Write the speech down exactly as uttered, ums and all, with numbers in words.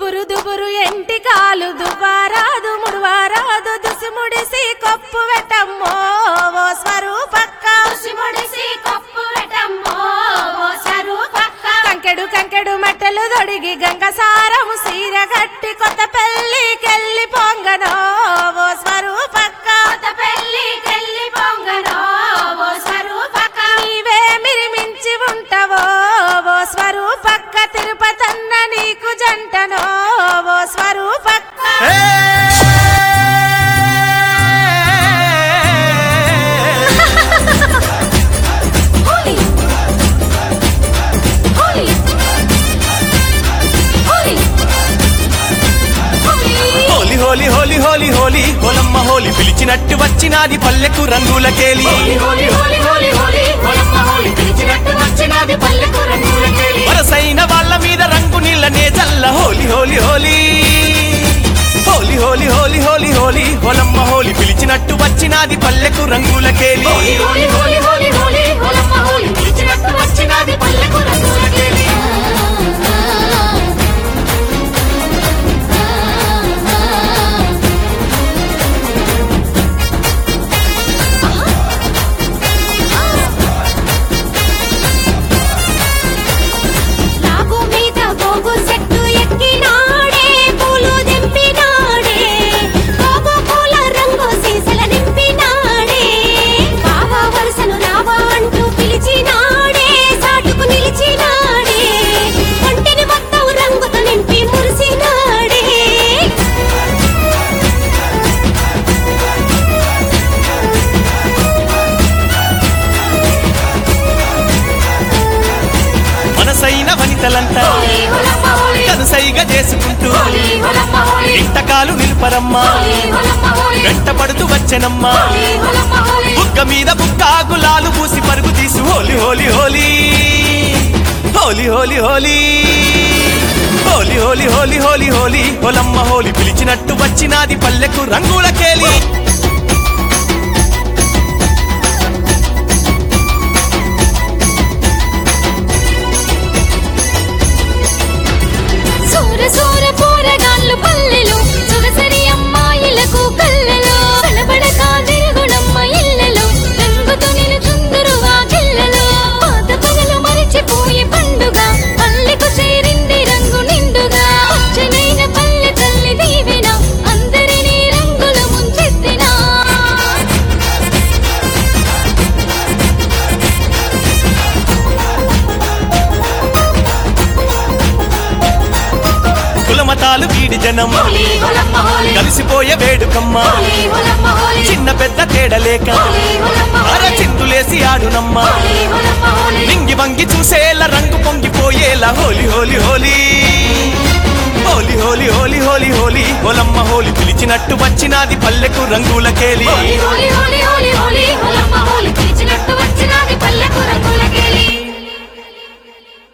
దుబురు దుబురు ఎంటి కాలు దుబారాదు ముడువారాదు దుసి ముడిసి కొప్పు వెటమ్మో ఓ స్వరూపక్క దుసి ముడిసి కొప్పు వెటమ్మో ఓ స్వరూపక్క కంకెడు కంకెడు మట్టలు దొడిగి గంగసారము సీర గట్టి కొత్త పెళ్లికెళ్ళి పొంగనో ఓ స్వరూపక్క కొత్త పెళ్లికెళ్ళి పొంగనో ఓ స్వరూపక్క నీవే మిరిమించి ఉంటావో ఓ స్వరూపక్క తిరుపతన్న నీకు జంటనో ఓ స్వరూపక్క హోలీ హోలీ హోలీ హోలీ హోలమ్మ హోలీ పిలిచినట్టు వచ్చినాది పల్లెకు రంగులకేలి వరసైన వాళ్ళ మీద రంగు నీళ్ళనే చల్ల హోలీ హోలీ హోలీ హోలీ హోలీ హోలీ హోలీ హోలీ హోలమ్మ హోలీ పిలిచినట్టు వచ్చినాది పల్లెకు రంగులకేలి వనితలంతా కనుసైగా చేసుకుంటూ ఇంటకాలు నిలుపరమ్మా వెంటపడుతూ వచ్చెనమ్మా బుగ్గ మీద బుక్క గులాలు పూసి పరుగు తీసి హోలీ హోలీ హోలీ హోలీ హోలీ హోలీ హోలీ హోలీ హోలీ హోలీ హోలీ హోలమ్మ హోలీ పిలిచినట్టు వచ్చినాది పల్లెకు రంగులకేలి పల్లెలు సొగసరి అమ్మాయిలకు కళ్ళలో కనబడక తిరుగునమ్మ ఇళ్ళలో రంగుతో నిలుచుందురు వాకిళ్ళలో పాత పగలు మరిచిపోయే పండుగ పల్లెకు చేరింది రంగు నిండుగా పచ్చనైన పల్లె తల్లి దీవెన అందరినీ రంగుల ముంచెత్తిన కులమతాలు వీడి జనం కలిసిపోయే వేడుకమ్మ చిన్న పెద్ద తేడలేక అర చిందులేసి ఆడునమ్మా నింగి వంగి చూసేలా రంగు పొంగిపోయేలా హోలీ హోలీ హోలీ హోలీ హోలీ హోలీ హోలీ హోలీ హోలమ్మ హోలీ పిలిచినట్టు వచ్చినాది పల్లెకు రంగులకేలి.